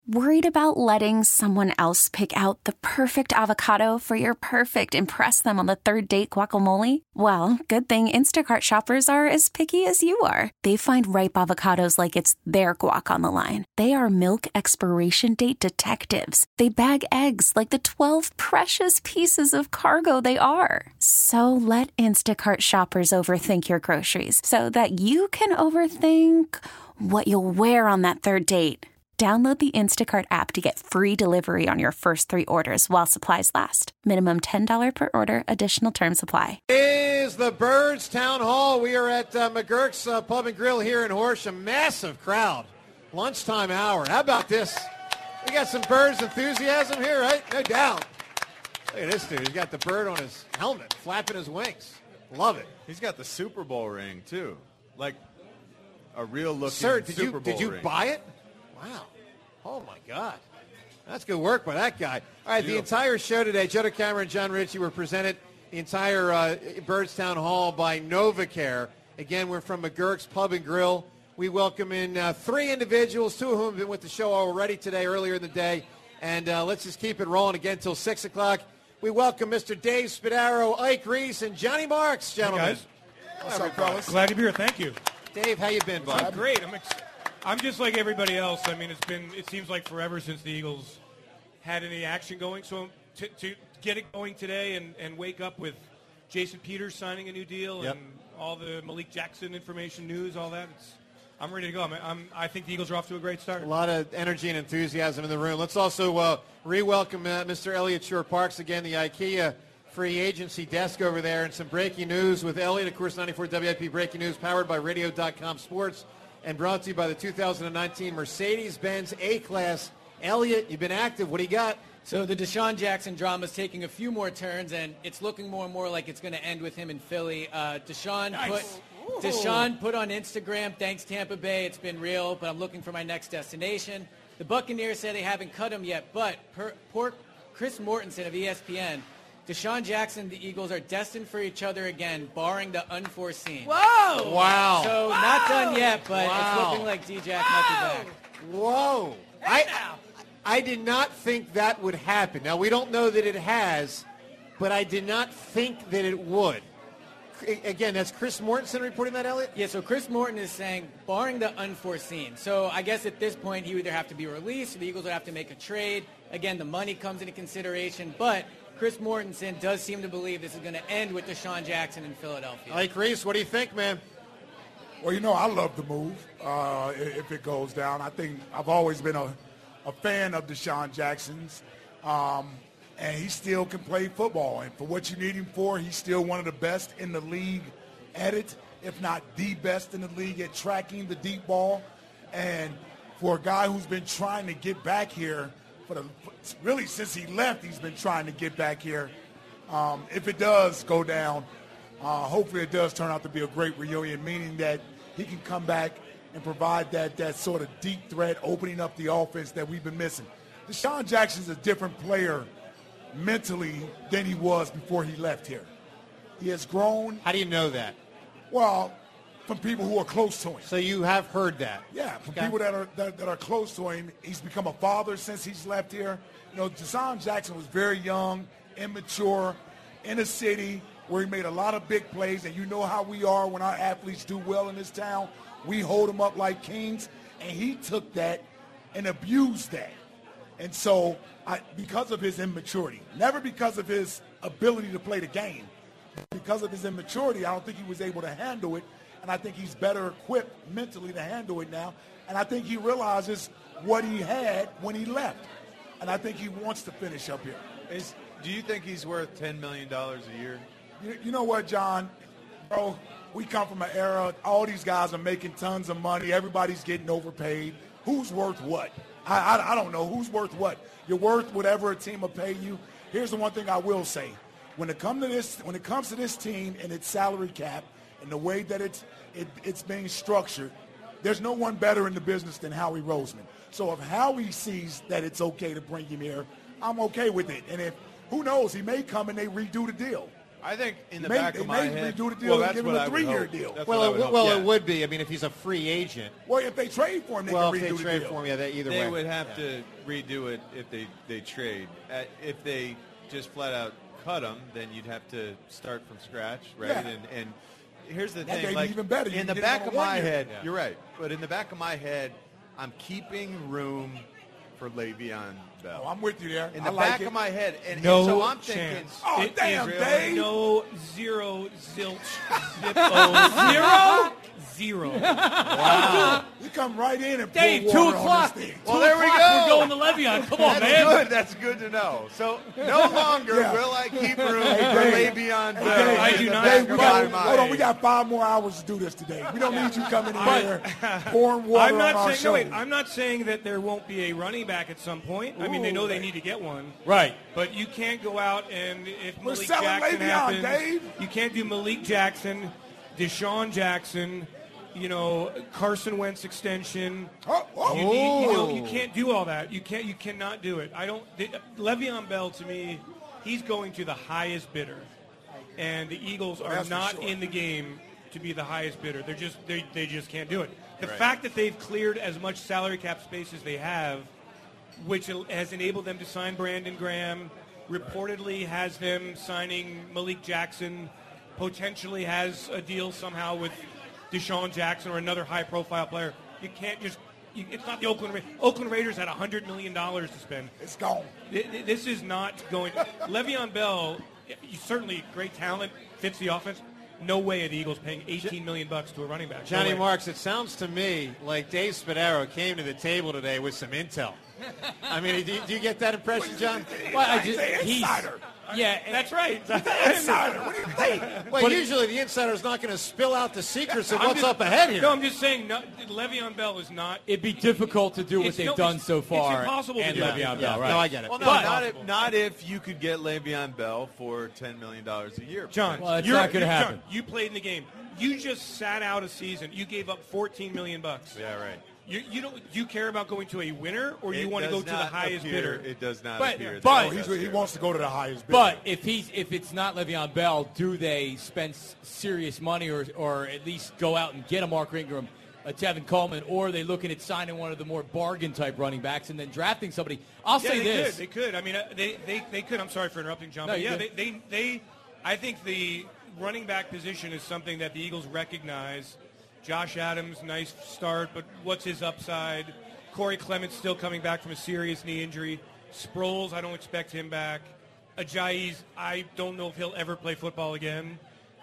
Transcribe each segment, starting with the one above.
Worried about letting someone else pick out the perfect avocado for your perfect impress them on the third date guacamole? Well, good thing Instacart shoppers are as picky as you are. They find ripe avocados like it's their guac on the line. They are milk expiration date detectives. They bag eggs like the 12 precious pieces of cargo they are. So let Instacart shoppers overthink your groceries so that you can overthink what you'll wear on that third date. Download the Instacart app to get free delivery on your first 3 orders while supplies last. Minimum $10 per order. Additional terms apply. Is the Birds Town Hall. We are at McGurk's Pub and Grill here in Horsham. Massive crowd. Lunchtime hour. How about this? We got some Birds enthusiasm here, right? No doubt. Look at this dude. He's got the bird on his helmet, flapping his wings. Love it. He's got the Super Bowl ring, too. Like a real-looking Sir, Super Bowl did you ring. buy it? Wow. Oh, my God. That's good work by that guy. All right, the entire show today, Joe DeCamara and John Ritchie were presented the entire Birds Town Hall by NovaCare. Again, we're from McGurk's Pub and Grill. We welcome in 3 individuals, 2 of whom have been with the show already today, earlier in the day. And let's just keep it rolling again until 6 o'clock. We welcome Mr. Dave Spadaro, Ike Reese, and Johnny Marks, gentlemen. Hey guys. What's up, fellas? Glad to be here. Thank you. Dave, how you been, bud? I'm great. I'm just like everybody else. I mean, it seems like forever since the Eagles had any action going. So to get it going today and wake up with Jason Peters signing a new deal and all the Malik Jackson information, news, all that, I'm ready to go. I think the Eagles are off to a great start. A lot of energy and enthusiasm in the room. Let's also re-welcome Mr. Elliot Shore-Parks again, the IKEA free agency desk over there, and some breaking news with Elliot. Of course, 94 WIP breaking news powered by Radio.com Sports and brought to you by the 2019 Mercedes-Benz A-Class. Elliot, you've been active. What do you got? So the Deshaun Jackson drama is taking a few more turns, and it's looking more and more like it's going to end with him in Philly. Deshaun put on Instagram, thanks Tampa Bay, it's been real, but I'm looking for my next destination. The Buccaneers say they haven't cut him yet, but per Chris Mortensen of ESPN, Deshaun Jackson and the Eagles are destined for each other again, barring the unforeseen. Whoa! Wow. So not done yet, but it's looking like D-Jack might be back. Whoa. I did not think that would happen. Now, we don't know that it has, but I did not think that it would. Again, that's Chris Mortensen reporting that, Elliot? Yeah, so Chris Morton is saying, barring the unforeseen. So I guess at this point, he would either have to be released or the Eagles would have to make a trade. Again, the money comes into consideration, but Chris Mortensen does seem to believe this is going to end with Deshaun Jackson in Philadelphia. Ike Reese, what do you think, man? Well, I love the move if it goes down. I think I've always been a fan of Deshaun Jackson's, and he still can play football. And for what you need him for, he's still one of the best in the league at it, if not the best in the league at tracking the deep ball. And for a guy who's been trying to get back here, really since he left, he's been trying to get back here. If it does go down, hopefully it does turn out to be a great reunion, meaning that he can come back and provide that sort of deep threat, opening up the offense that we've been missing. Deshaun Jackson's a different player mentally than he was before he left here. He has grown. How do you know that? Well, from people who are close to him. So you have heard that? Yeah, from people that are close to him. He's become a father since he's left here. Deshaun Jackson was very young, immature, in a city where he made a lot of big plays, and you know how we are when our athletes do well in this town. We hold them up like kings, and he took that and abused that. And so because of his immaturity, never because of his ability to play the game, because of his immaturity, I don't think he was able to handle it, and I think he's better equipped mentally to handle it now, and I think he realizes what he had when he left, and I think he wants to finish up here. Do you think he's worth $10 million a year? You know what, John? Bro, we come from an era, all these guys are making tons of money. Everybody's getting overpaid. Who's worth what? I don't know. Who's worth what? You're worth whatever a team will pay you. Here's the one thing I will say. When it comes to this team and its salary cap and the way that it's being structured, there's no one better in the business than Howie Roseman. So if Howie sees that it's okay to bring him here, I'm okay with it. And if, who knows, he may come and they redo the deal. I think in the Maybe- back they of my may head, redo the deal well, and that's give him what a I would 3-year hope. deal. That's Well, what I would hope. well, Yeah. it would be. I mean, if he's a free agent, Well, if they trade for him, they well, can if redo they the trade deal. for him, yeah, either way. They would have to redo it if they trade. If they just flat out cut him, then you'd have to start from scratch, right? Yeah. And here's the That may thing, be like even better. You in can the get him back on of a my 1 year. head, Yeah. you're right. But in the back of my head, I'm keeping room for Le'Veon Bell. Oh, I'm with you there. in I the like back it. of my head, and No so I'm thinking, chance. Oh, It damn, is Dave. No, zero, zilch, zippo. Zero? Zero. You come right in and Dave, pour 2 water on o'clock. this thing. well, there we go. We're going to Le'Veon. Come on, That's man. good. That's good to know. So no longer Yeah. will I keep room for Dave. Le'Veon Bell. Dave, I in do the not back Dave, of we my got, mind. hold on, we got 5 more hours to do this today. We don't need you coming in here pouring water I'm on our not show. saying. No, wait. I'm not saying that there won't be a running back at some point. I mean, they know they need to get one. Right. But you can't go out and if We're Malik selling Jackson Le'Veon, happens, Dave. you can't do Malik Jackson, Deshaun Jackson, Carson Wentz extension. You need, you can't do all that. You cannot do it. Le'Veon Bell, to me, he's going to the highest bidder, and the Eagles are that's for not sure. in the game to be the highest bidder. They just can't do it. The Right. fact that they've cleared as much salary cap space as they have, which has enabled them to sign Brandon Graham, reportedly has them signing Malik Jackson, potentially has a deal somehow with Deshaun Jackson or another high-profile player. You can't just it's not the Oakland Raiders. Oakland Raiders had $100 million to spend. It's gone. This is not going. Le'Veon Bell, he's certainly great talent, fits the offense. No way are the Eagles paying $18 million to a running back. No Johnny way. Marks, it sounds to me like Dave Spadaro came to the table today with some intel. I mean, do you get that impression, John? Well, He's an insider. Yeah, That's right. Insider. What do you think? Well, usually the insider's not going to spill out the secrets of I'm what's just- up ahead here. No, I'm just saying, Le'Veon Bell is not. it'd be difficult to do what It's they've no- done it's- so it's far. impossible to and do that. Le'Veon Yeah, Bell, right? no, I get it. Well, no, But- not if you could get Le'Veon Bell for $10 million a year. John, Well, it's you're- not gonna you're- happen. John, you played in the game. You just sat out a season. You gave up $14 million. Yeah, right. You don't. You care about going to a winner, or you It want to go does to the not highest appear- bidder? It does not But- appear. but- Oh, that he wants to go to the highest bidder. But if it's not Le'Veon Bell, do they spend serious money or at least go out and get a Mark Ingram, a Tevin Coleman, or are they looking at signing one of the more bargain type running backs and then drafting somebody? I'll Yeah, say they this. could. They could. I mean, they could. I'm sorry for interrupting, John. No, But you're yeah, good. they. I think the running back position is something that the Eagles recognize. Josh Adams, nice start, but what's his upside? Corey Clement still coming back from a serious knee injury. Sproles, I don't expect him back. Ajayi's, I don't know if he'll ever play football again.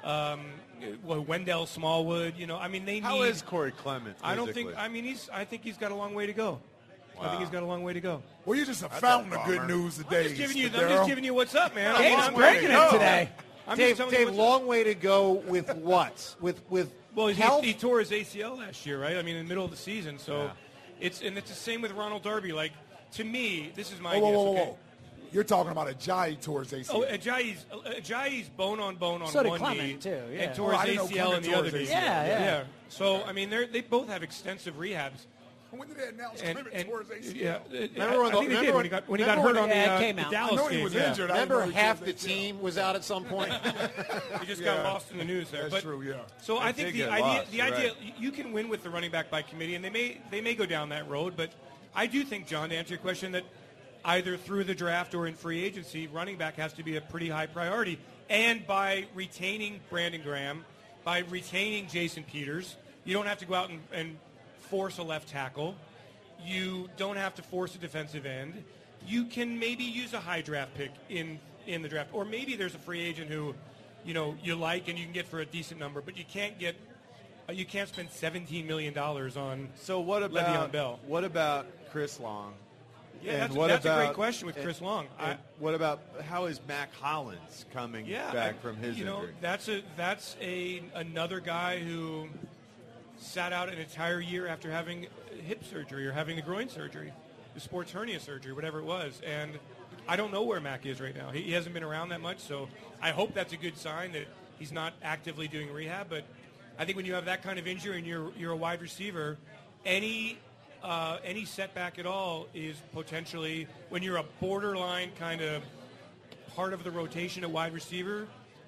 Wendell Smallwood, I mean, they need. How is Corey Clement? I don't think. physically? I mean, I think he's got a long way to go. I think he's got a long way to go. Well, you're just a fountain of good bummer. news today. I'm just giving you Spadaro. what's up, man. Dave's I'm breaking no. it today. I'm Dave, just telling you Dave, what's long way to go with what? With Well, health? he tore his ACL last year, right? I mean, in the middle of the season. So it's the same with Ronald Darby. Like, to me, this is my guess. Whoa. Okay? You're talking about Ajayi towards ACL. Oh, Ajayi's bone on So did one Clement, knee too, yeah. and tore Oh, I his didn't know ACL in Clement the tore other his knee. ACL. Yeah. So, I mean, they both have extensive rehabs. When did they announce And, Clement tore his ACL? yeah, Remember I think they did when he got hurt on Yeah, it the came out. Dallas I know he game. was Yeah. injured. I didn't know Remember he tore half the his ACL. team was out at some point? He just got lost in the news there. That's But- true, yeah. So I They think did the get idea, lost, the you're idea, right. you can win with the running back by committee, and they may go down that road. But I do think, John, to answer your question, that either through the draft or in free agency, running back has to be a pretty high priority. And by retaining Brandon Graham, by retaining Jason Peters, you don't have to go out and force a left tackle. You don't have to force a defensive end. You can maybe use a high draft pick in the draft, or maybe there's a free agent who, you like and you can get for a decent number, but you can't spend $17 million on. So what Le'Veon about Bell. What about Chris Long? Yeah, And that's a great question with Chris Long. And what about how is Mac Hollins coming back from his injury? That's another guy who sat out an entire year after having hip surgery or having the groin surgery, the sports hernia surgery, whatever it was. And I don't know where Mac is right now. He hasn't been around that much, so I hope that's a good sign that he's not actively doing rehab. But I think when you have that kind of injury and you're a wide receiver, any setback at all is potentially, when you're a borderline kind of part of the rotation at wide receiver,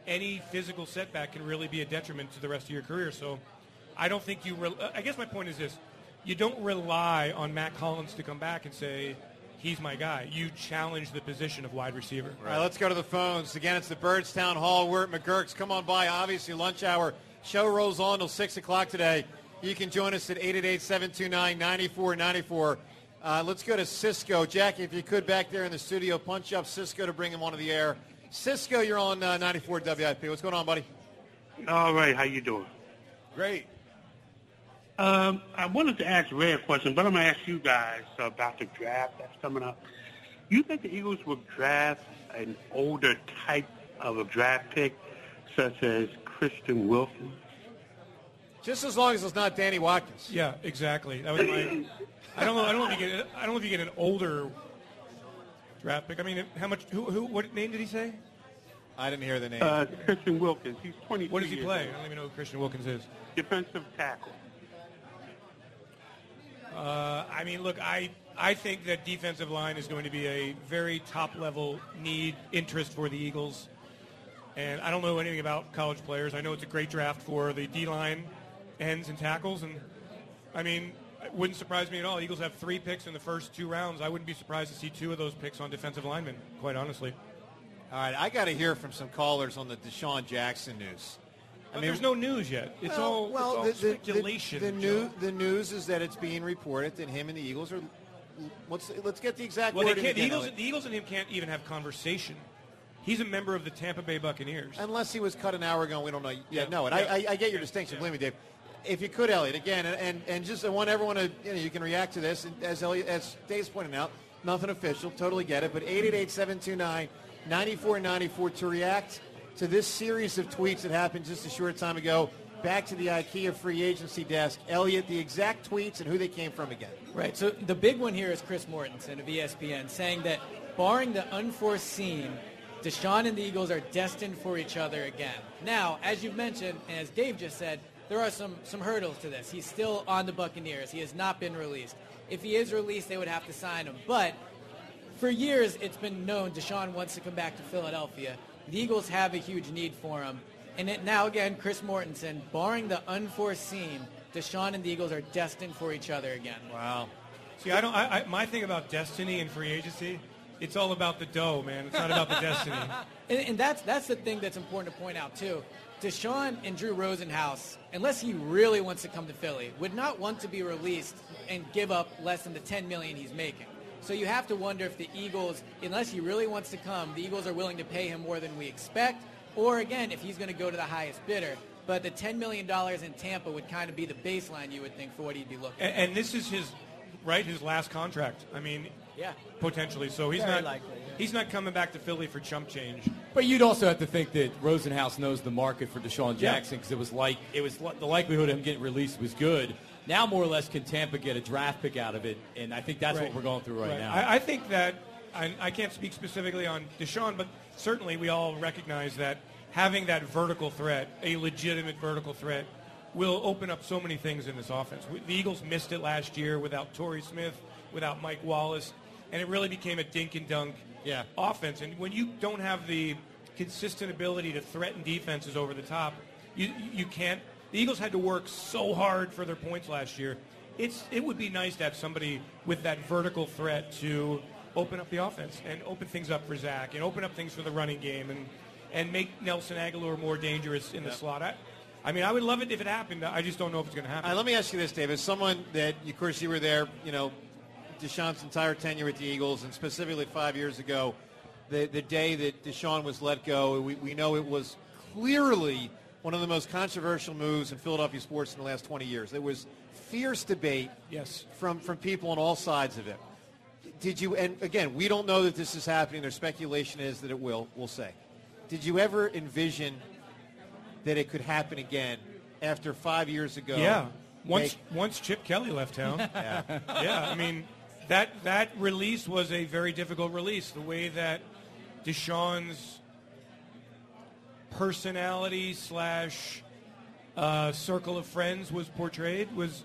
any physical setback can really be a detriment to the rest of your career. So I don't think I guess my point is this. You don't rely on Matt Collins to come back and say, he's my guy. You challenge the position of wide receiver. All right, let's go to the phones. Again, it's the Birds Town Hall. We're at McGurk's. Come on by. Obviously, lunch hour. Show rolls on till 6 o'clock today. You can join us at 888-729-9494. Let's go to Cisco. Jackie, if you could, back there in the studio, punch up Cisco to bring him onto the air. Cisco, you're on 94 WIP. What's going on, buddy? All right, how you doing? Great. I wanted to ask Ray a question, but I'm going to ask you guys about the draft that's coming up. You think the Eagles will draft an older type of a draft pick, such as Christian Wilkins? Just as long as it's not Danny Watkins. Yeah, exactly. That was my. I don't know if you get an older draft pick. I mean, how much? What name did he say? I didn't hear the name. Christian Wilkins. He's 23. What does he play? Old. I don't even know who Christian Wilkins is. Defensive tackle. I mean, look, I think that defensive line is going to be a very top-level interest for the Eagles. And I don't know anything about college players. I know it's a great draft for the D-line ends and tackles. And, I mean, it wouldn't surprise me at all. Eagles have 3 picks in the first 2 rounds. I wouldn't be surprised to see 2 of those picks on defensive linemen, quite honestly. All right, I got to hear from some callers on the Deshaun Jackson news. I mean, there's no news yet. It's all speculation. The news is that it's being reported that him and the Eagles are. Let's get the exact. Well, wording they can't. again. The Eagles and him can't even have conversation. He's a member of the Tampa Bay Buccaneers. Unless he was cut an hour ago, we don't know. Yeah. No, and I get your distinction. Believe me, Dave. If you could, Elliot, again, and just I want everyone to, you can react to this. And as Dave's pointing out, nothing official, totally get it. But 888-729-9494 to react to this series of tweets that happened just a short time ago. Back to the IKEA free agency desk. Elliot, the exact tweets and who they came from again. Right, so the big one here is Chris Mortensen of ESPN saying that barring the unforeseen, Deshaun and the Eagles are destined for each other again. Now, as you've mentioned, and as Dave just said, there are some hurdles to this. He's still on the Buccaneers. He has not been released. If he is released, they would have to sign him. But for years, it's been known Deshaun wants to come back to Philadelphia. The Eagles have a huge need for him. And now, again, Chris Mortensen, barring the unforeseen, Deshaun and the Eagles are destined for each other again. Wow. See, my thing about destiny and free agency, it's all about the dough, man. It's not about the destiny. And that's the thing that's important to point out, too. Deshaun and Drew Rosenhaus, unless he really wants to come to Philly, would not want to be released and give up less than the $10 million he's making. So you have to wonder if the Eagles, unless he really wants to come, the Eagles are willing to pay him more than we expect, or, again, if he's going to go to the highest bidder. But the $10 million in Tampa would kind of be the baseline, you would think, for what he'd be looking for. And this is his last contract. I mean, yeah, potentially. So he's very not likely, yeah. He's not coming back to Philly for chump change. But you'd also have to think that Rosenhaus knows the market for Deshaun Jackson because the likelihood of him getting released was good. Now, more or less, can Tampa get a draft pick out of it? And I think that's what we're going through right now. I think that I can't speak specifically on Deshaun, but certainly we all recognize that having that vertical threat, a legitimate vertical threat, will open up so many things in this offense. The Eagles missed it last year without Torrey Smith, without Mike Wallace, and it really became a dink and dunk offense. And when you don't have the consistent ability to threaten defenses over the top, you can't. The Eagles had to work so hard for their points last year. It would be nice to have somebody with that vertical threat to open up the offense and open things up for Zach and open up things for the running game and make Nelson Aguilar more dangerous in the slot. I mean, I would love it if it happened. I just don't know if it's going to happen. Let me ask you this, Dave. As someone that, of course, you were there, Deshaun's entire tenure with the Eagles, and specifically 5 years ago, the day that Deshaun was let go, we know it was clearly one of the most controversial moves in Philadelphia sports in the last 20 years. There was fierce debate from people on all sides of it. Did you, and again, we don't know that this is happening. Their speculation is that it will, we'll say. Did you ever envision that it could happen again after 5 years ago? Yeah. Once Chip Kelly left town. Yeah. I mean, that release was a very difficult release. The way that Deshaun's personality / circle of friends was portrayed was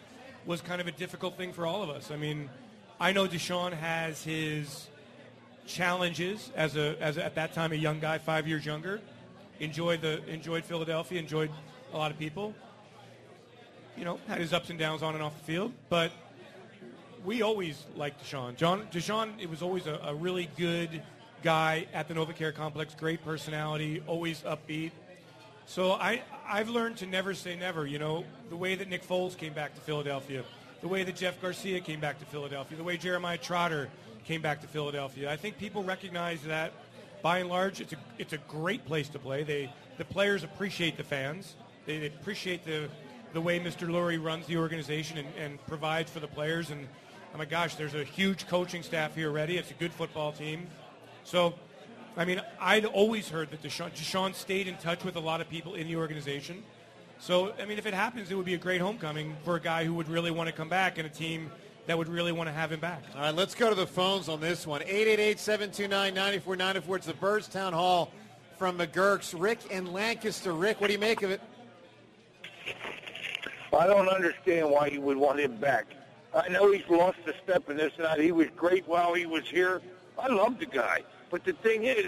kind of a difficult thing for all of us. I mean, I know Deshaun has his challenges as at that time a young guy, 5 years younger. Enjoyed Philadelphia, enjoyed a lot of people. Had his ups and downs on and off the field, but we always liked Deshaun. Deshaun, it was always a really good guy at the NovaCare complex, great personality, always upbeat. So I've learned to never say never. The way that Nick Foles came back to Philadelphia, the way that Jeff Garcia came back to Philadelphia, the way Jeremiah Trotter came back to Philadelphia. I think people recognize that, by and large, it's a great place to play. The players appreciate the fans. They appreciate the way Mr. Lurie runs the organization and provides for the players. And, oh my gosh, there's a huge coaching staff here already. It's a good football team. So, I'd always heard that Deshaun stayed in touch with a lot of people in the organization. So, if it happens, it would be a great homecoming for a guy who would really want to come back and a team that would really want to have him back. All right, let's go to the phones on this one. 888-729-9494. It's the Birds Town Hall from McGurk's. Rick in Lancaster. Rick, what do you make of it? I don't understand why you would want him back. I know he's lost a step in this and that. He was great while he was here. I love the guy. But the thing is,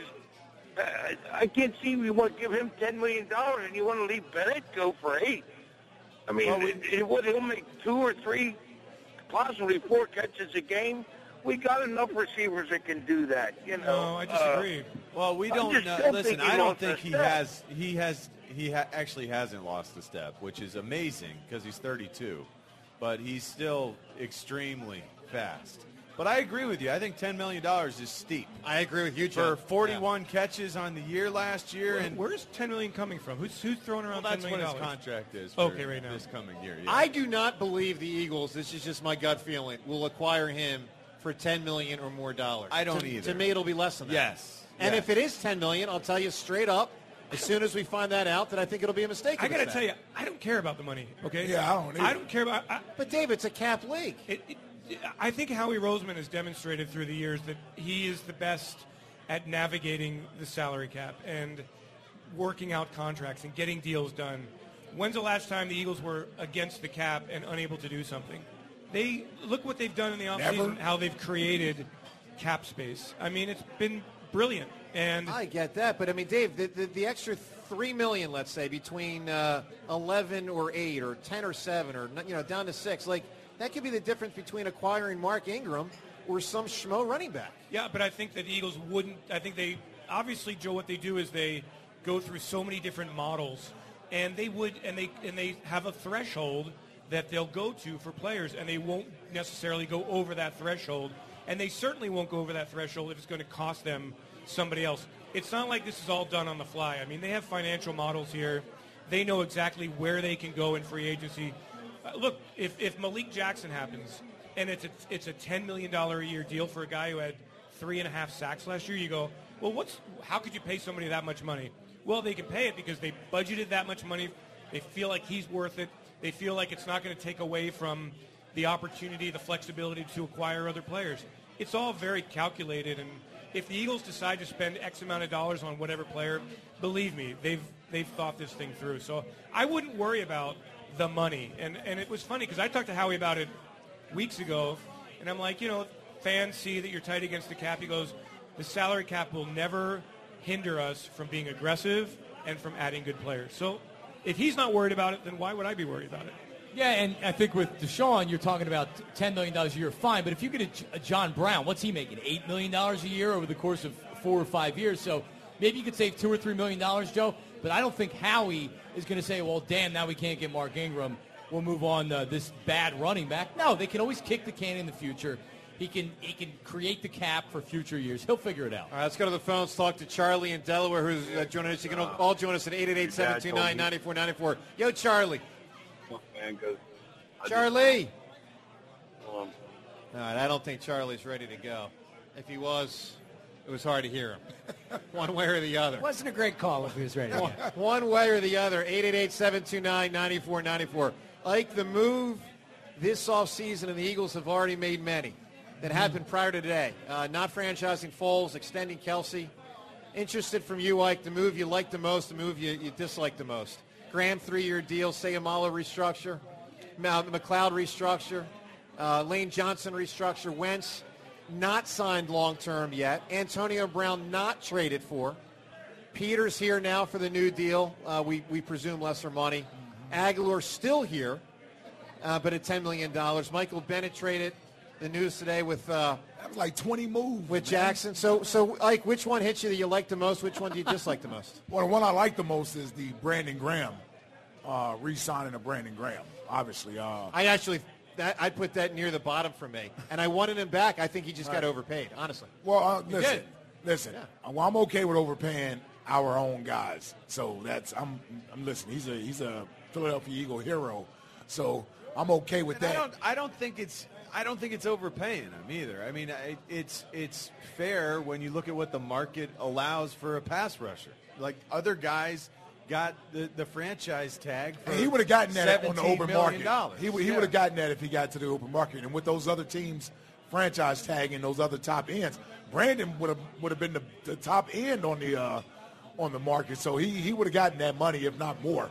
I can't see you want to give him $10 million and you want to leave Bennett go for $8. He'll make 2 or 3, possibly 4 catches a game. We got enough receivers that can do that. No, I disagree. Well, we don't know. Listen, I don't think he actually hasn't lost a step, which is amazing because he's 32. But he's still extremely fast. But I agree with you. I think $10 million is steep. I agree with you, John. For 41 catches on the year last year. Where's $10 million coming from? Who's throwing around $10 million? That's what his contract is for right now. This coming year. Yeah. I do not believe the Eagles, this is just my gut feeling, will acquire him for $10 million or more dollars. I don't either. To me, it'll be less than that. Yes. And if it is $10 million, I'll tell you straight up, as soon as we find that out, that I think it'll be a mistake. I got to tell you, I don't care about the money, okay? Yeah, I don't either. I don't care about... But, Dave, it's a cap league. I think Howie Roseman has demonstrated through the years that he is the best at navigating the salary cap and working out contracts and getting deals done. When's the last time the Eagles were against the cap and unable to do something? Look what they've done in the offseason, how they've created cap space. It's been brilliant. And I get that, but Dave, the extra $3 million, let's say, between 11 or 8 or 10 or 7 or down to 6, that could be the difference between acquiring Mark Ingram or some schmo running back. Yeah, but I think that the Eagles wouldn't. I think they obviously, Joe, what they do is they go through so many different models, and they have a threshold that they'll go to for players, and they won't necessarily go over that threshold, and they certainly won't go over that threshold if it's going to cost them somebody else. It's not like this is all done on the fly. They have financial models here. They know exactly where they can go in free agency. Look, if Malik Jackson happens and it's a $10 million a year deal for a guy who had 3.5 sacks last year, you go, well, how could you pay somebody that much money? Well, they can pay it because they budgeted that much money. They feel like he's worth it. They feel like it's not going to take away from the opportunity, the flexibility to acquire other players. It's all very calculated, and if the Eagles decide to spend X amount of dollars on whatever player, believe me, they've thought this thing through. So I wouldn't worry about the money. And it was funny because I talked to Howie about it weeks ago, and I'm like, fans see that you're tight against the cap. He goes, the salary cap will never hinder us from being aggressive and from adding good players. So if he's not worried about it, then why would I be worried about it? Yeah, and I think with Deshaun, you're talking about $10 million a year, fine. But if you get a John Brown, what's he making? $8 million a year over the course of 4 or 5 years. So maybe you could save $2 or $3 million, Joe. But I don't think Howie is going to say, well, damn, now we can't get Mark Ingram. We'll move on this bad running back. No, they can always kick the can in the future. He can create the cap for future years. He'll figure it out. All right, let's go to the phones. Talk to Charlie in Delaware, who's joining us. You can all join us at 888-729-9494. Yo, Charlie. Charlie. All right, I don't think Charlie's ready to go. If he was, it was hard to hear him. One way or the other. It wasn't a great call if he was ready. One way or the other. 888-729-9494. Ike, the move this offseason, and the Eagles have already made many that happened prior to today. Not franchising Foles, extending Kelsey. Interested from you, Ike, the move you like the most, the move you dislike the most. Graham, 3-year deal. Sayamala restructure. McLeod restructure. Lane Johnson restructure. Wentz. not signed long-term yet. Antonio Brown not traded for. Peters here now for the new deal. We presume lesser money. Aguilar still here, but at $10 million. Michael Bennett traded. The news today with that was like 20 moves with man. Jackson. So like, which one hits you that you like the most? Which one do you dislike the most? Well, the one I like the most is the Brandon Graham, re-signing of Brandon Graham. Obviously, I'd put that near the bottom for me, and I wanted him back. I think he just got overpaid, honestly. Well, listen. Yeah. Well, I'm okay with overpaying our own guys. So I'm listening. He's a Philadelphia Eagle hero. So I'm okay with that. I don't think it's overpaying him either. I mean, it's fair when you look at what the market allows for a pass rusher. Like other guys got the franchise tag for he would have gotten that on the open market. He would have gotten that if he got to the open market. And with those other teams franchise tagging those other top ends, Brandon would have been the top end on the market. So he would have gotten that money, if not more.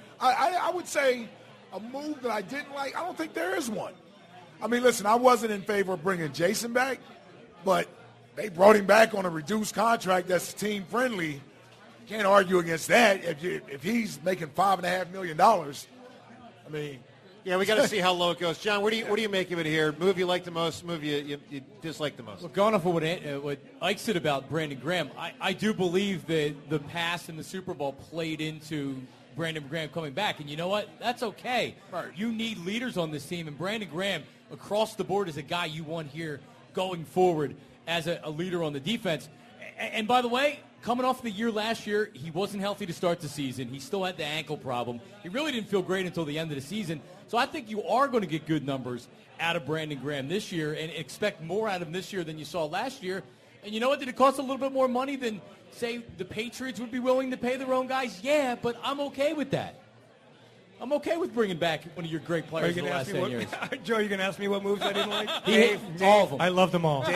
I would say a move that I didn't like, I don't think there is one. I mean, listen, I wasn't in favor of bringing Jason back, but they brought him back on a reduced contract that's team friendly. Can't argue against that. If he's making $5.5 million, I mean, yeah, we got to see how low it goes. John, what do you make of it here? Move you like the most? Move you dislike the most? Well, going off of what Ike said about Brandon Graham, I do believe that the pass in the Super Bowl played into Brandon Graham coming back, and you know what? That's okay. Right. You need leaders on this team, and Brandon Graham across the board is a guy you want here going forward as a leader on the defense. And by the way, coming off the year last year, he wasn't healthy to start the season. He still had the ankle problem. He really didn't feel great until the end of the season. So I think you are going to get good numbers out of Brandon Graham this year and expect more out of him this year than you saw last year. And you know what? Did it cost a little bit more money than, say, the Patriots would be willing to pay their own guys? Yeah, but I'm okay with that. I'm okay with bringing back one of your great players in the last 10 years. Joe, you're going to ask me what moves I didn't like? Dave, all of them. I love them all. Dave,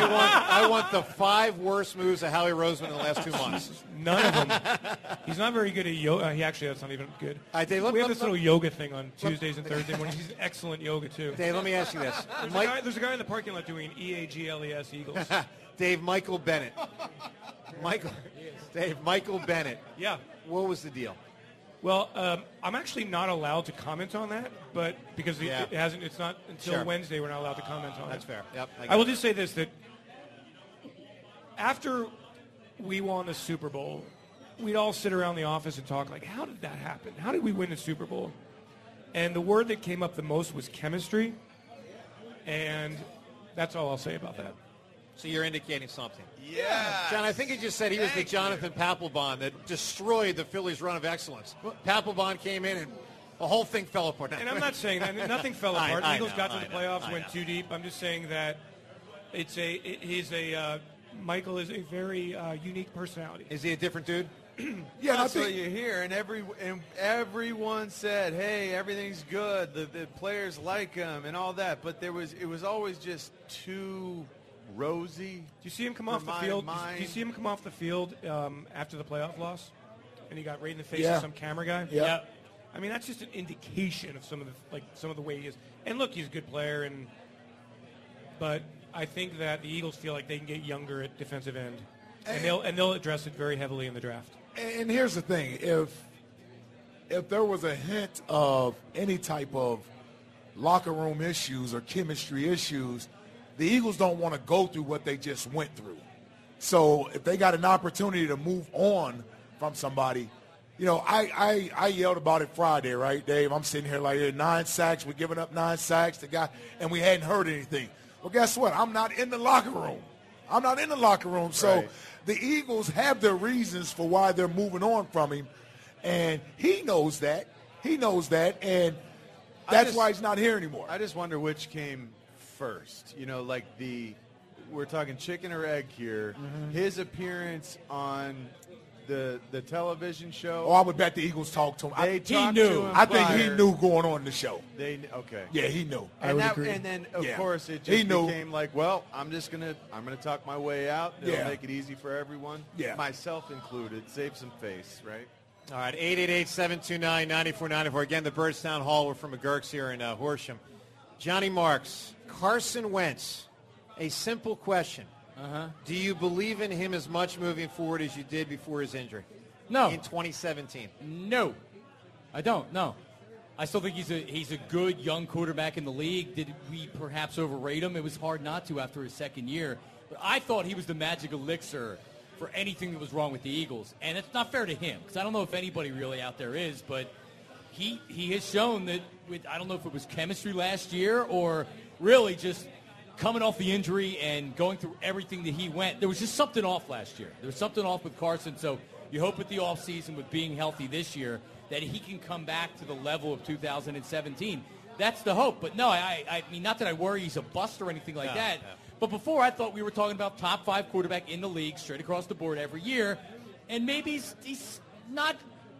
I want the 5 worst moves of Howie Roseman in the last 2 months. None of them. He's not very good at yoga. That's not even good. Dave, we have this little yoga thing on Tuesdays and Thursdays mornings. He's excellent yoga, too. Dave, let me ask you this. There's a guy in the parking lot doing EAGLES Eagles. Dave, Michael Bennett. Michael Bennett. Yeah. What was the deal? Well, I'm actually not allowed to comment on that, but because it's not until Wednesday we're not allowed to comment on it. That's fair. Yep. I will just say this, that after we won the Super Bowl, we'd all sit around the office and talk like, how did that happen? How did we win the Super Bowl? And the word that came up the most was chemistry, and that's all I'll say about that. So you're indicating something. Yeah. John, I think he just said he was the Jonathan Papelbon that destroyed the Phillies' run of excellence. Papelbon came in and the whole thing fell apart. And I'm not saying that. Nothing fell apart. The Eagles got to the playoffs, went too deep. I'm just saying that Michael is a very unique personality. Is he a different dude? Yeah, that's what you hear. And everyone said, hey, everything's good. The players like him and all that. But it was always just too rosy. Do you see him come off the field? Do you see him come off the field after the playoff loss, and he got right in the face of some camera guy? Yeah. I mean, that's just an indication of some of the way he is. And look, he's a good player, but I think that the Eagles feel like they can get younger at defensive end, and they'll address it very heavily in the draft. And here's the thing: if there was a hint of any type of locker room issues or chemistry issues, the Eagles don't want to go through what they just went through. So if they got an opportunity to move on from somebody, I yelled about it Friday, right, Dave? I'm sitting here like 9 sacks. We're giving up 9 sacks. The guy, and we hadn't heard anything. Well, guess what? I'm not in the locker room. So the Eagles have their reasons for why they're moving on from him, and he knows that. And that's why he's not here anymore. I just wonder which came first. We're talking chicken or egg here. Mm-hmm. His appearance on the television show. Oh, I would bet the Eagles talked to him. He knew. I think he knew going on the show. Okay. Yeah, he knew. And then of course it just became like, well, I'm gonna talk my way out. It'll make it easy for everyone. Yeah. Myself included. Save some face, right? All right, 888-729-9494. Again, the Birdstown Hall. We're from McGurk's here in Horsham. Johnny Marks, Carson Wentz A simple question. Do you believe in him as much moving forward as you did before his injury? No. In 2017? No. I don't, no. I still think he's a good young quarterback in the league. Did we perhaps overrate him? It was hard not to after his second year. But I thought he was the magic elixir for anything that was wrong with the Eagles. And it's not fair to him, because I don't know if anybody really out there is, but he has shown that I don't know if it was chemistry last year or really just coming off the injury and going through everything that he went. There was just something off last year. There was something off with Carson. So you hope with the offseason, with being healthy this year, that he can come back to the level of 2017. That's the hope. But no, I mean, not that I worry he's a bust or anything like that. No. But before, I thought we were talking about top 5 quarterback in the league, straight across the board every year. And maybe he's not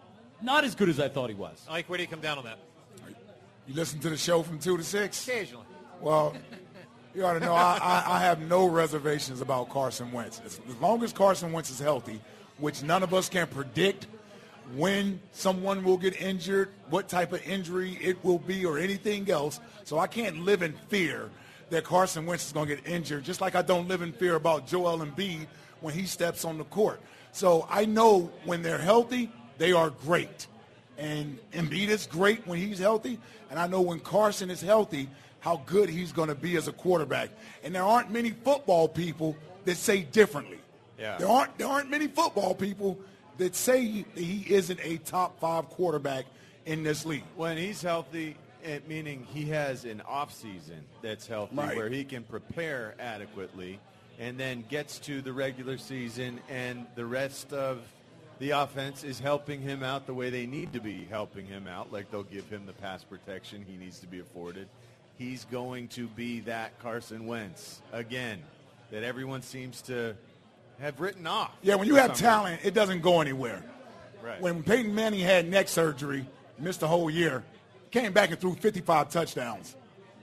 as good as I thought he was. Ike, where do you come down on that? You listen to the show from 2 to 6? Occasionally. Well, you ought to know I have no reservations about Carson Wentz. As long as Carson Wentz is healthy, which none of us can predict when someone will get injured, what type of injury it will be, or anything else. So I can't live in fear that Carson Wentz is going to get injured, just like I don't live in fear about Joel Embiid when he steps on the court. So I know when they're healthy, they are great. And Embiid is great when he's healthy, and I know when Carson is healthy, how good he's going to be as a quarterback. And there aren't many football people that say differently. Yeah. There aren't many football people that say he isn't a top 5 quarterback in this league. When he's healthy, meaning he has an offseason that's healthy, right, where he can prepare adequately and then gets to the regular season and the rest of the offense is helping him out the way they need to be helping him out, like they'll give him the pass protection he needs to be afforded. He's going to be that Carson Wentz again that everyone seems to have written off. Yeah, when you have talent, it doesn't go anywhere. Right. When Peyton Manning had neck surgery, missed a whole year, came back and threw 55 touchdowns.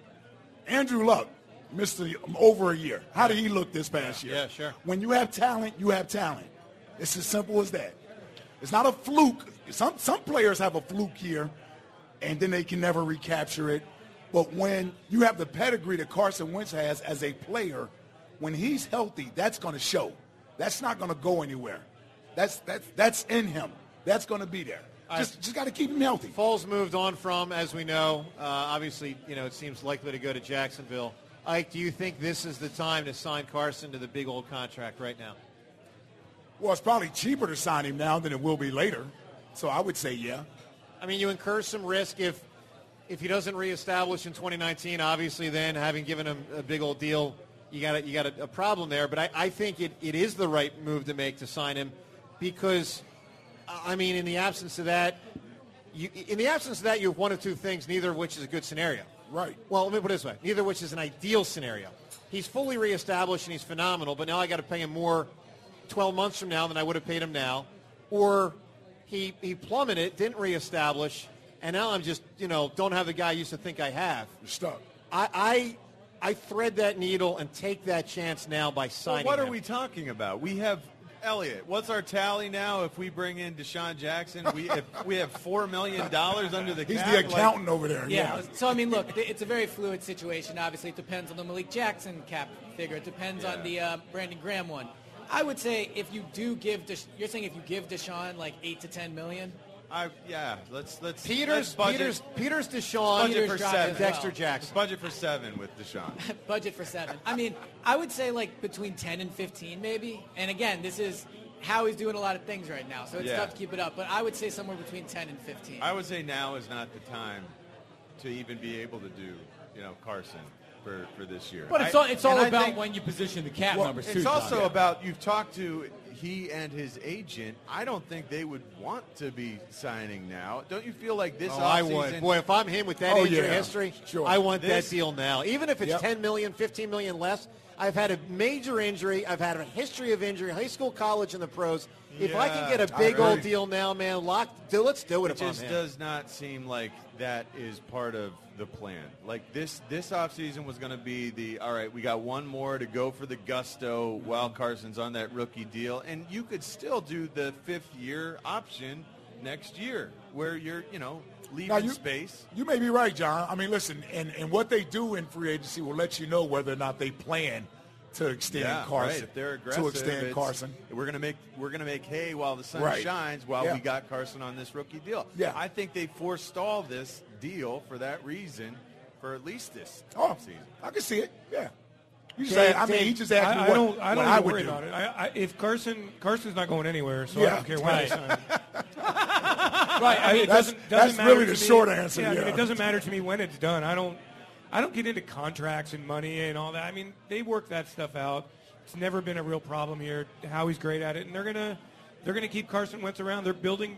Andrew Luck missed over a year. How did he look this past year? Yeah, sure. When you have talent, you have talent. It's as simple as that. It's not a fluke. Some players have a fluke year, and then they can never recapture it. But when you have the pedigree that Carson Wentz has as a player, when he's healthy, that's going to show. That's not going to go anywhere. That's in him. That's going to be there. Just got to keep him healthy. Foles moved on from, as we know, obviously, it seems likely to go to Jacksonville. Ike, do you think this is the time to sign Carson to the big old contract right now? Well, it's probably cheaper to sign him now than it will be later. So I would say, yeah. I mean, you incur some risk if he doesn't reestablish in 2019. Obviously, then having given him a big old deal, you got a problem there. But I think it is the right move to make to sign him because, I mean, in the absence of that, you have one of two things, neither of which is a good scenario. Right. Well, let me put it this way: neither of which is an ideal scenario. He's fully reestablished and he's phenomenal, but now I got to pay him more 12 months from now than I would have paid him now, or he plummeted, didn't reestablish, and now I'm just don't have the guy I used to think I have. You're stuck. I thread that needle and take that chance now by signing. Well, what him. are we talking about? We have Elliot. What's our tally now? If we bring in Deshaun Jackson, we have $4 million under the cap. He's the accountant over there. Yeah. So I mean, look, it's a very fluid situation. Obviously, it depends on the Malik Jackson cap figure. It depends on the Brandon Graham one. I would say if you do give, you're saying if you give Deshaun like $8 to $10 million. Let's Peters, Peters, Deshaun, budget for 7. Dexter Jackson. Budget for 7 with Deshaun. Budget for 7. I mean, I would say like between 10 and 15 maybe. And again, this is how he's doing a lot of things right now, so it's tough to keep it up. But I would say somewhere between 10 and 15. I would say now is not the time to even be able to do, Carson for this year. But it's all about when you position the cap numbers too. It's also about you've talked to he and his agent. I don't think they would want to be signing now. Don't you feel like this offseason? I would. Boy, if I'm him with that injury history, sure. I want that deal now. Even if it's 10 million, 15 million less. I've had a major injury. I've had a history of injury, high school, college, and the pros. If I can get a big old deal now, man, let's do it. It just does not seem like that is part of the plan. Like this offseason was going to be all right, we got one more to go for the gusto while Carson's on that rookie deal. And you could still do the 5th-year option next year where you're, leaving space. You may be right, John. I mean, listen, and what they do in free agency will let you know whether or not they plan to extend Yeah, Carson. right. If they're aggressive, to extend Carson. We're gonna make hay while the sun Right. shines. While Yeah. we got Carson on this rookie deal. Yeah. I think they forestall this deal for that reason, for at least this season. I can see it. Yeah. You just Dave, I mean, he just asked me I what, don't what even I would worry do. about it. If Carson's not going anywhere, so I Yeah. don't care when they sign him. Right. I mean, It That's doesn't matter really to the me. short answer. Yeah, I mean, Yeah. it doesn't matter to me when it's done. I don't get into contracts and money and all that. I mean, they work that stuff out. It's never been a real problem here. Howie's great at it, and they're gonna keep Carson Wentz around. They're building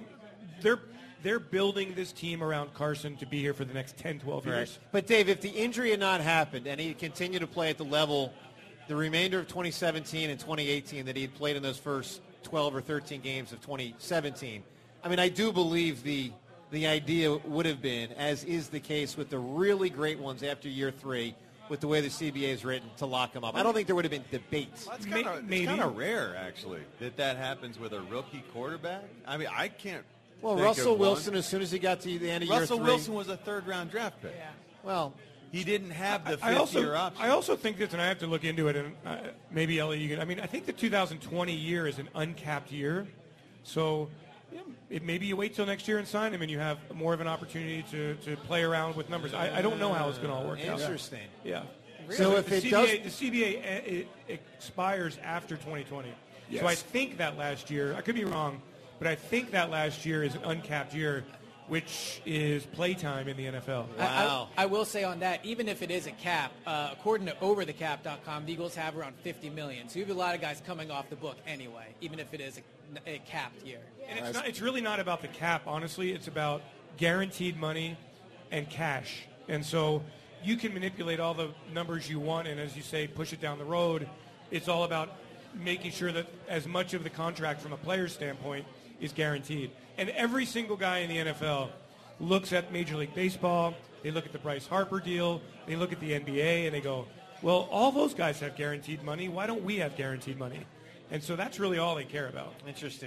this team around Carson to be here for the next 10, 12 years. But, Dave, if the injury had not happened and he continued to play at the level the remainder of 2017 and 2018 that he had played in those first 12 or 13 games of 2017, I mean, I do believe the idea would have been, as is the case with the really great ones after year 3, with the way the CBA is written, to lock him up. I don't think there would have been debates. Well, it's kind of rare, actually, that happens with a rookie quarterback. I mean, I can't. Well, think Russell of one. Wilson, as soon as he got to the end of year 3. Russell Wilson was a third-round draft pick. Yeah. Well, he didn't have the I fifth-year option. I also think this, and I have to look into it, and maybe Ellie, you can. I mean, I think the 2020 year is an uncapped year, so maybe you wait till next year and sign him, and you have more of an opportunity to play around with numbers. I don't know how it's going to all work out. interesting. Yeah. So if it does, the CBA it expires after 2020. Yes. So I think that last year, I could be wrong, but I think that last year is an uncapped year, which is playtime in the NFL. Wow. I will say on that, even if it is a cap, according to overthecap.com, the Eagles have around $50 million. So you have a lot of guys coming off the book anyway, even if it is a capped year. And it's really not about the cap, honestly. It's about guaranteed money and cash. And so you can manipulate all the numbers you want, and as you say, push it down the road. It's all about making sure that as much of the contract from a player's standpoint is guaranteed. And every single guy in the NFL looks at Major League Baseball, they look at the Bryce Harper deal, they look at the NBA, and they go, well, all those guys have guaranteed money. Why don't we have guaranteed money? And so that's really all they care about. Interesting.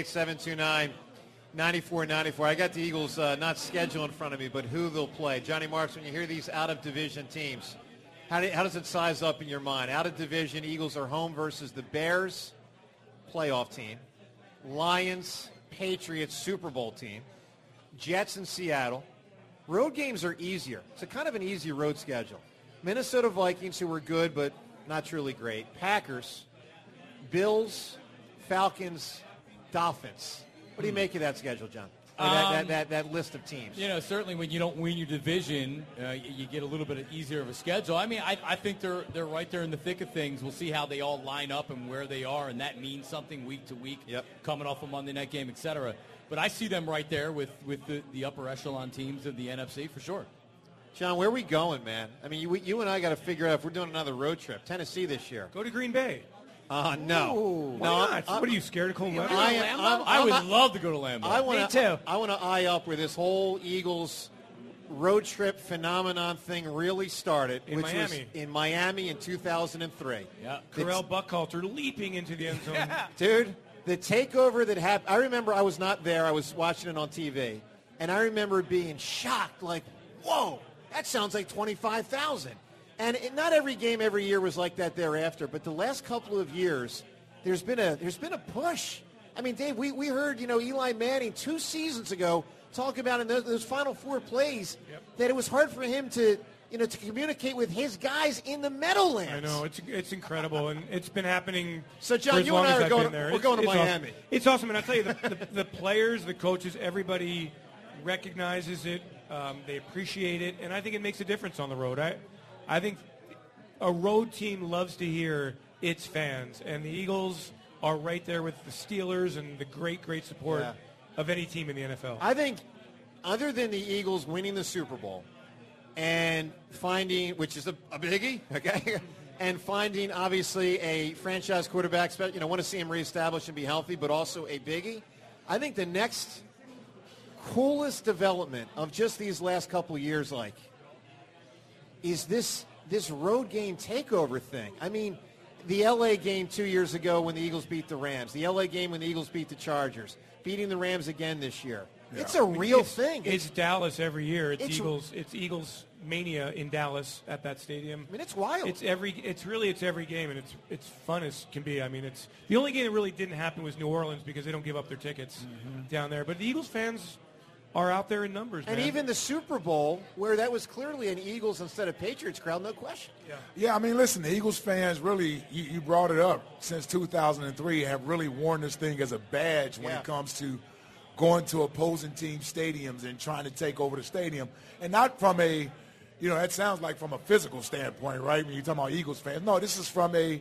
888-729-9494. I got the Eagles not schedule in front of me, but who they'll play. Johnny Marks, when you hear these out-of-division teams, how does it size up in your mind? Out-of-division, Eagles are home versus the Bears, playoff team. Lions, Patriots, Super Bowl team. Jets and Seattle. Road games are easier. It's a kind of an easy road schedule. Minnesota Vikings, who were good but not truly great. Packers, Bills, Falcons, Dolphins. What do you make of that schedule, John? That list of teams. You know, certainly when you don't win your division, you get a little bit easier of a schedule. I mean, I think they're right there in the thick of things. We'll see how they all line up and where they are, and that means something week to week, coming off a Monday night game, et cetera. But I see them right there with the upper echelon teams of the NFC for sure. John, where are we going, man? I mean, you and I got to figure out if we're doing another road trip. Tennessee this year. Go to Green Bay. No. Why not? What are you, scared of cold weather? I would love to go to Lambeau. I want Me too. I want to eye up where this whole Eagles road trip phenomenon thing really started, In which Miami. was in Miami in 2003. Yeah. Corral Buckhalter leaping into the end zone. Dude, the takeover that happened, I remember I was not there. I was watching it on TV. And I remember being shocked, like, whoa, that sounds like 25,000. And not every game every year was like that thereafter, but the last couple of years, there's been a push. I mean, Dave, we heard, Eli Manning 2 seasons ago talk about in those final 4 plays that it was hard for him to communicate with his guys in the Meadowlands. I know, it's incredible, and it's been happening. So, John, for as you long and I as are I've going. been there. We're going to It's Miami. Awesome. It's awesome, and I tell you, the players, the coaches, everybody recognizes it. They appreciate it, and I think it makes a difference on the road. I think a road team loves to hear its fans, and the Eagles are right there with the Steelers and the great support of any team in the NFL. I think, other than the Eagles winning the Super Bowl and finding, which is a biggie, okay, and finding obviously a franchise quarterback, want to see him reestablished and be healthy, but also a biggie. I think the next coolest development of just these last couple of years, is this road game takeover thing. I mean, the L.A. game 2 years ago when the Eagles beat the Rams, the L.A. game when the Eagles beat the Chargers, beating the Rams again this year. It's a real thing. It's Dallas every year. It's Eagles mania in Dallas at that stadium. I mean, it's wild. It's every game, and it's fun as can be. I mean, it's the only game that really didn't happen was New Orleans because they don't give up their tickets down there. But the Eagles fans are out there in numbers, and man. even the Super Bowl, where that was clearly an Eagles instead of Patriots crowd, no question. Yeah, I mean, listen, the Eagles fans really, you brought it up, since 2003 have really worn this thing as a badge when it comes to going to opposing team stadiums and trying to take over the stadium. And not from a, that sounds like from a physical standpoint, right, when you're talking about Eagles fans. No, this is from a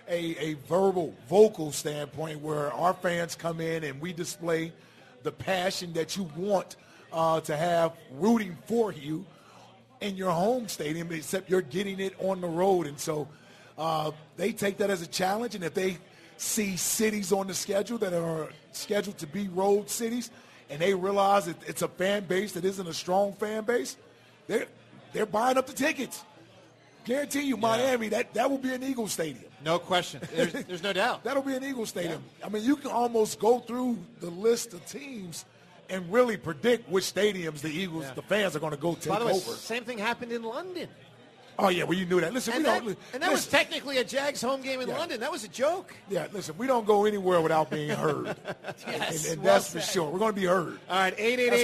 vocal standpoint where our fans come in and we display the passion that you want to have rooting for you in your home stadium, except you're getting it on the road. And so they take that as a challenge, and if they see cities on the schedule that are scheduled to be road cities, and they realize that it's a fan base that isn't a strong fan base, they're buying up the tickets. Guarantee you, Miami, that will be an Eagles stadium. No question. There's no doubt. That'll be an Eagles stadium. Yeah. I mean, you can almost go through the list of teams and really predict which stadiums the Eagles, the fans are going to go take By the way, over. Same thing happened in London. Oh, yeah, well, you knew that. Listen, that was technically a Jags home game in London. That was a joke. Yeah, listen, we don't go anywhere without being heard. and that's for sure. We're going to be heard. All right,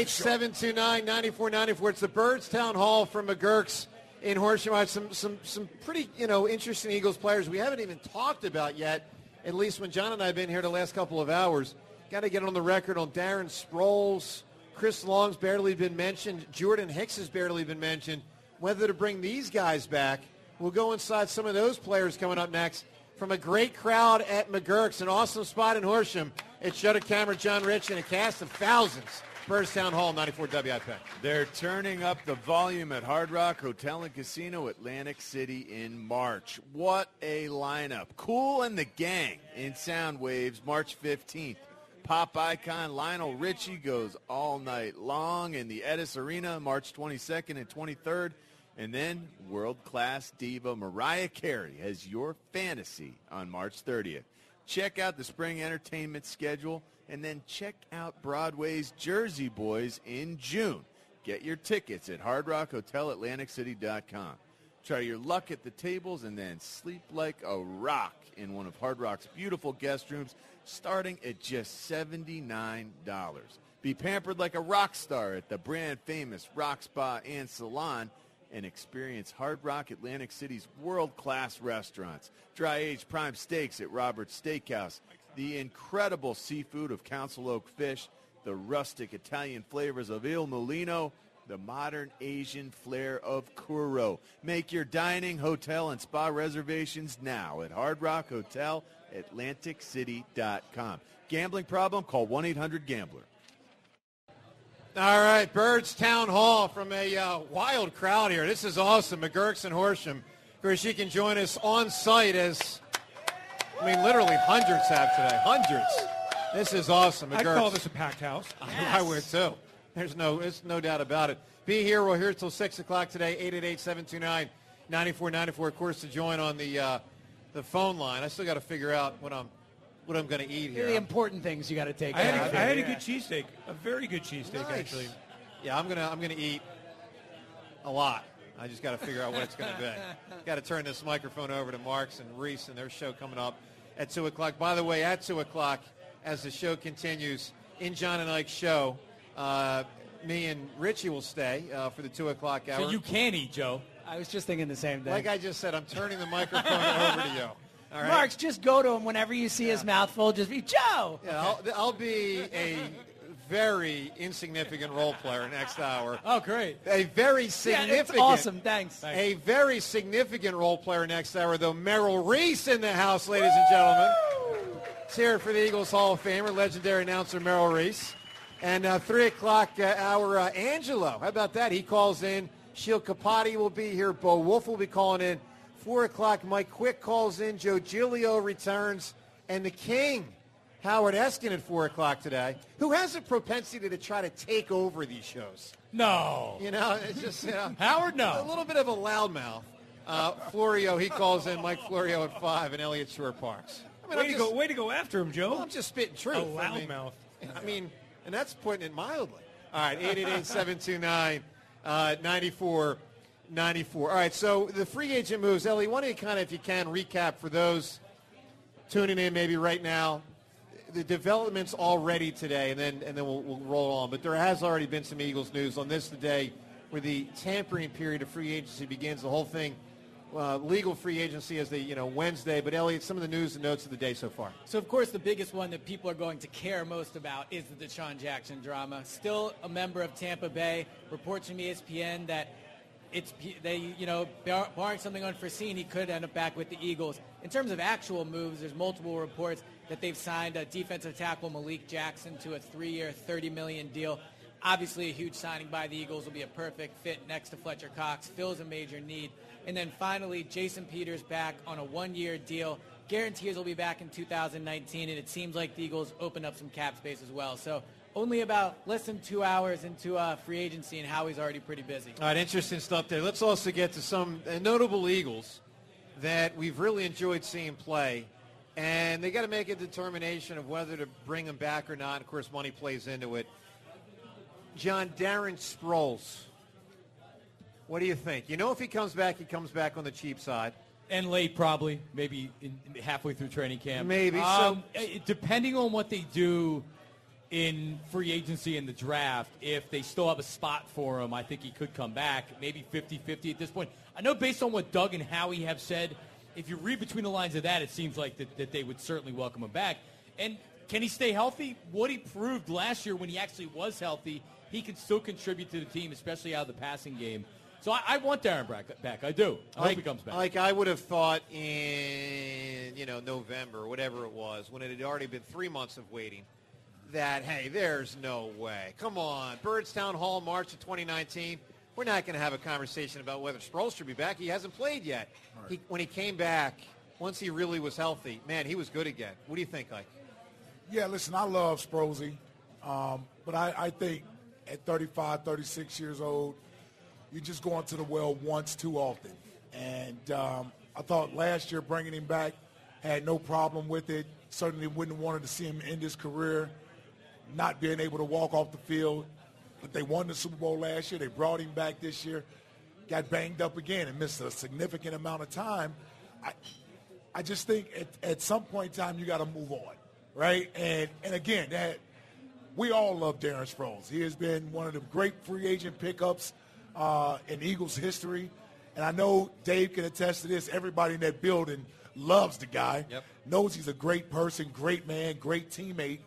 888-729-9494. It's the Birds Town Hall from McGurk's in Horsham. Some pretty, interesting Eagles players we haven't even talked about yet, at least when John and I have been here the last couple of hours. Got to get on the record on Darren Sproles. Chris Long's barely been mentioned. Jordan Hicks has barely been mentioned. Whether to bring these guys back, we'll go inside some of those players coming up next from a great crowd at McGurk's, an awesome spot in Horsham. It's Joe DeCamara, John Rich, and a cast of thousands. Birds Town Hall, 94 WIP. They're turning up the volume at Hard Rock Hotel and Casino, Atlantic City in March. What a lineup. Kool and the Gang in Sound Waves, March 15th. Pop icon Lionel Richie goes all night long in the Edis Arena, March 22nd and 23rd. And then world-class diva Mariah Carey has your fantasy on March 30th. Check out the spring entertainment schedule, and then check out Broadway's Jersey Boys in June. Get your tickets at HardRockHotelAtlanticCity.com. Try your luck at the tables and then sleep like a rock in one of Hard Rock's beautiful guest rooms, starting at just $79. Be pampered like a rock star at the brand famous Rock Spa and Salon, and experience Hard Rock Atlantic City's world-class restaurants. Dry-aged prime steaks at Robert's Steakhouse, the incredible seafood of Council Oak Fish, the rustic Italian flavors of Il Mulino, the modern Asian flair of Kuro. Make your dining, hotel, and spa reservations now at Hard Rock Hotel, AtlanticCity.com. Gambling problem? Call 1-800-GAMBLER. All right, Birds Town Hall from a wild crowd here. This is awesome. McGurk's and Horsham. Of course, you can join us on site as, literally hundreds have today. Hundreds. This is awesome. I'd call this a packed house. Yes. I would, too. There's no doubt about it. Be here. We're here till 6 o'clock today, 888-729-9494. Of course, to join on the phone line. I still got to figure out what I'm going to eat here. The important things you got to take. I had a good cheesesteak, a very good cheesesteak, actually. Yeah, I'm gonna eat a lot. I just got to figure out what it's going to be. Got to turn this microphone over to Marks and Reese and their show coming up at 2 o'clock. By the way, at 2 o'clock, as the show continues, in John and Ike's show, me and Richie will stay for the 2 o'clock hour. So you can eat, Joe. I was just thinking the same thing. Like I just said, I'm turning the microphone over to you. All right. Marks, just go to him whenever you see his mouth full. Just be, Joe. Yeah, I'll be a very insignificant role player next hour. Oh, great. A very significant. It's awesome. Thanks. A very significant role player next hour, though. Merrill Reese in the house, ladies and gentlemen. Let's hear it for the Eagles Hall of Famer, legendary announcer Merrill Reese. And 3 o'clock hour, Angelo. How about that? He calls in. Sheil Kapati will be here. Bo Wolf will be calling in. 4 o'clock, Mike Quick calls in. Joe Giglio returns. And the King, Howard Eskin, at 4 o'clock today, who has a propensity to try to take over these shows. No. It's just, Howard, no. A little bit of a loudmouth. Florio, he calls in. Mike Florio at 5, and Elliot Shore Parks. Way to go after him, Joe. Well, I'm just spitting truth. A loudmouth. And that's putting it mildly. All right, 888-729-9494. All right, so the free agent moves. Ellie, why don't you kind of, if you can, recap for those tuning in maybe right now, the developments already today, and then we'll roll on. But there has already been some Eagles news on this today where the tampering period of free agency begins. The whole thing, legal free agency as the Wednesday. But Elliot, some of the news and notes of the day so far. So, of course, the biggest one that people are going to care most about is the Deshaun Jackson drama. Still a member of Tampa Bay. Reports from ESPN that barring something unforeseen, he could end up back with the Eagles. In terms of actual moves, there's multiple reports that they've signed a defensive tackle, Malik Jackson, to a 3-year, $30 million deal. Obviously, a huge signing by the Eagles, will be a perfect fit next to Fletcher Cox, fills a major need. And then finally, Jason Peters back on a 1-year deal. Guarantees will be back in 2019, and it seems like the Eagles opened up some cap space as well. So only about less than 2 hours into free agency, and Howie's already pretty busy. All right, interesting stuff there. Let's also get to some notable Eagles that we've really enjoyed seeing play. And they got to make a determination of whether to bring him back or not. Of course, money plays into it. John, Darren Sproles. What do you think? If he comes back on the cheap side. And late, probably. Maybe halfway through training camp. Maybe. Depending on what they do in free agency and the draft, if they still have a spot for him, I think he could come back. Maybe 50-50 at this point. I know based on what Doug and Howie have said, if you read between the lines of that, it seems like that they would certainly welcome him back. And can he stay healthy? What he proved last year when he actually was healthy, he can still contribute to the team, especially out of the passing game. So I want Darren back. I do. I hope he comes back. Like I would have thought in November, whatever it was, when it had already been 3 months of waiting, that, hey, there's no way. Come on. Birdstown Hall, March of 2019. We're not going to have a conversation about whether Sproles should be back. He hasn't played yet. Right. When he came back, once he really was healthy, man, he was good again. What do you think, Ike? Yeah, listen, I love Sprolesy. But I think at 35, 36 years old, you're just going to the well once too often. And I thought last year bringing him back, had no problem with it. Certainly wouldn't have wanted to see him end his career not being able to walk off the field. But they won the Super Bowl last year. They brought him back this year. Got banged up again and missed a significant amount of time. I just think at some point in time you got to move on, right? And again, we all love Darren Sproles. He has been one of the great free agent pickups in Eagles history. And I know Dave can attest to this. Everybody in that building loves the guy, knows he's a great person, great man, great teammate.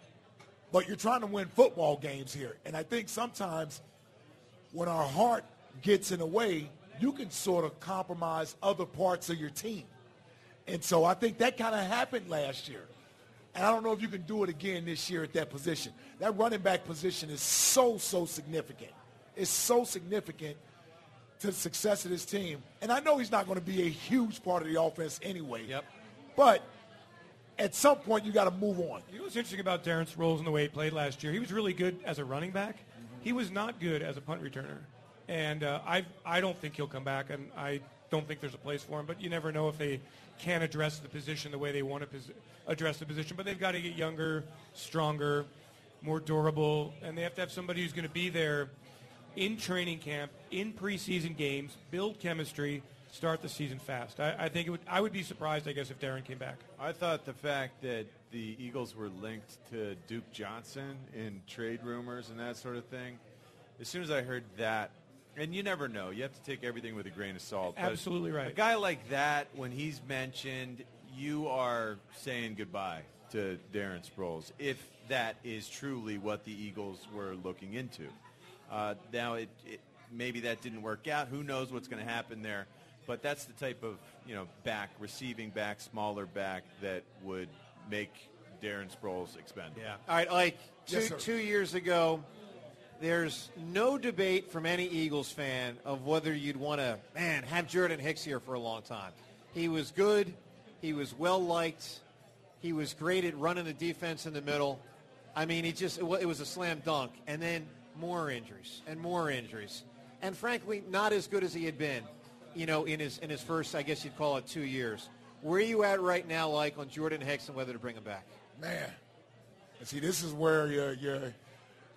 But you're trying to win football games here. And I think sometimes when our heart gets in the way, you can sort of compromise other parts of your team. And so I think that kind of happened last year. And I don't know if you can do it again this year at that position. That running back position is so significant. It's so significant to the success of this team. And I know he's not going to be a huge part of the offense anyway. But at some point, you got to move on. You know what's interesting about Darren Sproles and the way he played last year? He was really good as a running back. He was not good as a punt returner. And I don't think he'll come back, and I don't think there's a place for him. But you never know if they can address the position the way they want to address the position. But they've got to get younger, stronger, more durable, and they have to have somebody who's going to be there in training camp, in preseason games, build chemistry, start the season fast. I think I would be surprised, I guess, if Darren came back. I thought the fact that the Eagles were linked to Duke Johnson in trade rumors and that sort of thing, as soon as I heard that, and you never know. You have to take everything with a grain of salt. Absolutely right. A guy like that, when he's mentioned, you are saying goodbye to Darren Sproles, if that is truly what the Eagles were looking into. Now, maybe that didn't work out. Who knows what's going to happen there? But that's the type of, back, receiving back, smaller back that would make Darren Sproles expendable. Yeah. All right, Ike, two years ago, there's no debate from any Eagles fan of whether you'd want to, have Jordan Hicks here for a long time. He was good. He was well-liked. He was great at running the defense in the middle. I mean, it was a slam dunk. And then more injuries and more injuries. And frankly, not as good as he had been, in his first, I guess you'd call it 2 years. Where are you at right now, like, on Jordan Hicks and whether to bring him back? Man, see, this is where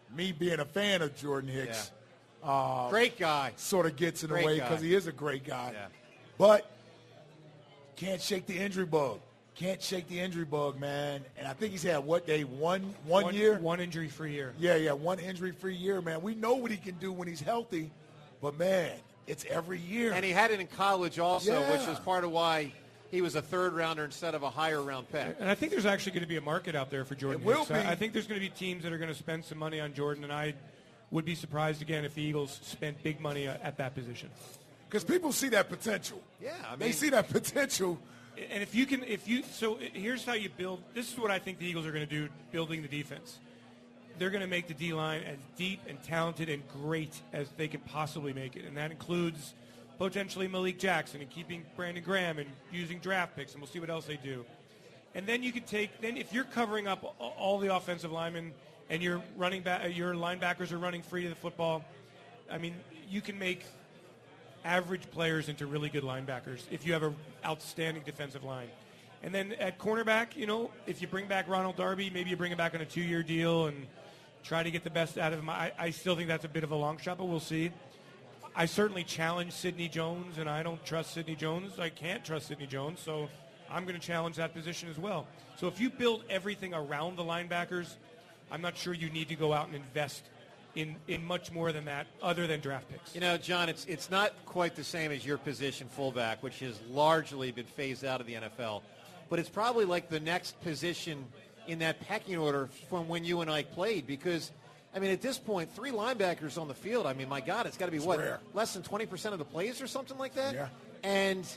me being a fan of Jordan Hicks, great guy, sort of gets in the Great way guy. because he is a great guy. Yeah. But can't shake the injury bug. Can't shake the injury bug, man. And I think he's had, one year? One injury-free year. Yeah, one injury-free year, man. We know what he can do when he's healthy, but, man, it's every year. And he had it in college also, Yeah. which is part of why he was a third-rounder instead of a higher-round pick. And I think there's actually going to be a market out there for Jordan It will Hicks. be. I think there's going to be teams that are going to spend some money on Jordan, and I would be surprised, again, if the Eagles spent big money at that position. Because people see that potential. Yeah, they see that potential. And so here's how you build. This is what I think the Eagles are going to do, building the defense. They're going to make the D-line as deep and talented and great as they can possibly make it. And that includes potentially Malik Jackson and keeping Brandon Graham and using draft picks, and we'll see what else they do. And then you could then if you're covering up all the offensive linemen and your linebackers are running free to the football, I mean, you can make average players into really good linebackers if you have an outstanding defensive line. And then at cornerback, if you bring back Ronald Darby, maybe you bring him back on a 2-year deal and try to get the best out of him. I still think that's a bit of a long shot, but we'll see. I certainly challenge Sidney Jones, and I don't trust Sidney Jones. I can't trust Sidney Jones, so I'm going to challenge that position as well. So if you build everything around the linebackers, I'm not sure you need to go out and invest in much more than that, other than draft picks. John, it's not quite the same as your position, fullback, which has largely been phased out of the NFL. But it's probably like the next position in that pecking order from when you and I played, because, I mean, at this point, 3 linebackers on the field, I mean, my God, it's got to be, rare. Less than 20% of the plays or something like that? Yeah. And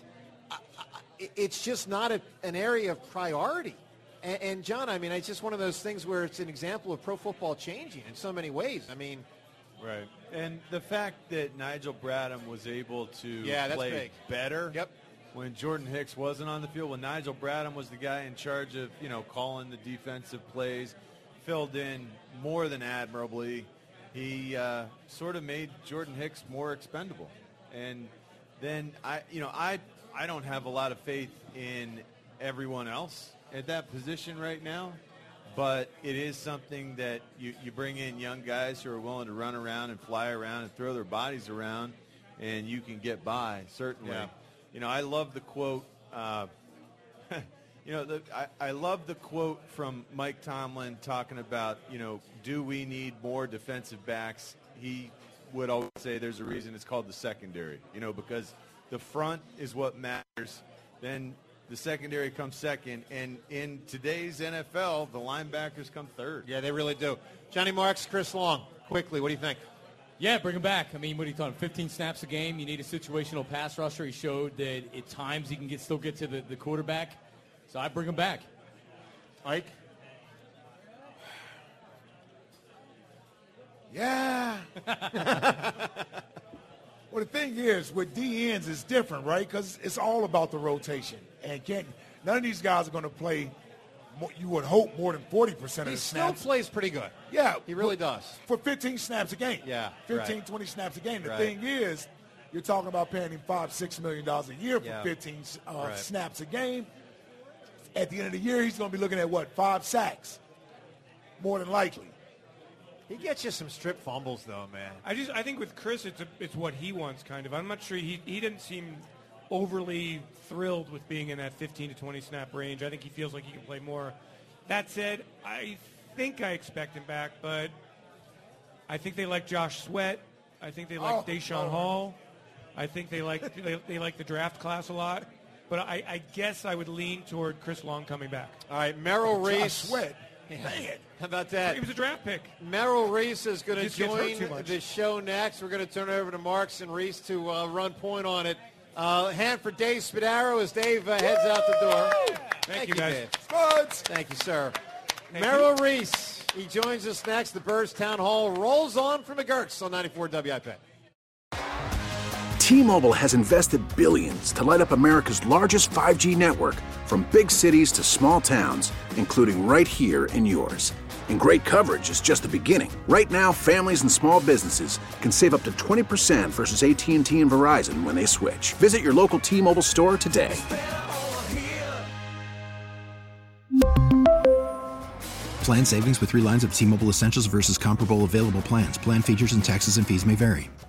it's just not an area of priority. And, John, I mean, it's just one of those things where it's an example of pro football changing in so many ways. I mean, right. And the fact that Nigel Bradham was able to that's play big. better Yep. when Jordan Hicks wasn't on the field, when Nigel Bradham was the guy in charge of, calling the defensive plays, filled in more than admirably. He sort of made Jordan Hicks more expendable. And then I don't have a lot of faith in everyone else at that position right now, but it is something that you bring in young guys who are willing to run around and fly around and throw their bodies around, and you can get by, certainly. Yeah. I love the quote. I love the quote from Mike Tomlin talking about, do we need more defensive backs? He would always say there's a reason it's called the secondary, because the front is what matters. Then the secondary comes second, and in today's NFL, the linebackers come third. Yeah, they really do. Johnny Marks, Chris Long, quickly, what do you think? Yeah, bring him back. I mean, what are you talking, 15 snaps a game? You need a situational pass rusher. He showed that at times he can still get to the quarterback. So I bring him back. Ike? Yeah. Well, the thing is, with DNs, it's different, right? Because it's all about the rotation. And none of these guys are going to play, you would hope, more than 40% of the snaps. He still plays pretty good. Yeah. He really does. For 15 snaps a game. Yeah, 15, right. 20 snaps a game. The Right. thing is, you're talking about paying him $5-6 million a year for Yeah. 15 Right. snaps a game. At the end of the year, he's going to be looking at, 5 sacks? More than likely. He gets you some strip fumbles, though, man. I think with Chris, it's what he wants, kind of. I'm not sure he didn't seem overly thrilled with being in that 15 to 20 snap range. I think he feels like he can play more. That said, I think I expect him back, but I think they like Josh Sweat. I think they like Deshaun Hall. I think they like the draft class a lot. But I guess I would lean toward Chris Long coming back. All right, Merrill Reese. Josh Sweat. Man, how about that? He was a draft pick. Merrill Reese is going to Just gets hurt too join much. the show next. We're going to turn it over to Marks and Reese to run point on it. Hand for Dave Spadaro as Dave heads out the door. Thank you, guys. Dave. Spuds. Thank you, sir. Thank Merrill Reese, he joins us next. The Birds Town Hall rolls on from McGurk's on 94 WIP. T-Mobile has invested billions to light up America's largest 5G network, from big cities to small towns, including right here in yours. And great coverage is just the beginning. Right now, families and small businesses can save up to 20% versus AT&T and Verizon when they switch. Visit your local T-Mobile store today. Plan savings with 3 lines of T-Mobile Essentials versus comparable available plans. Plan features and taxes and fees may vary.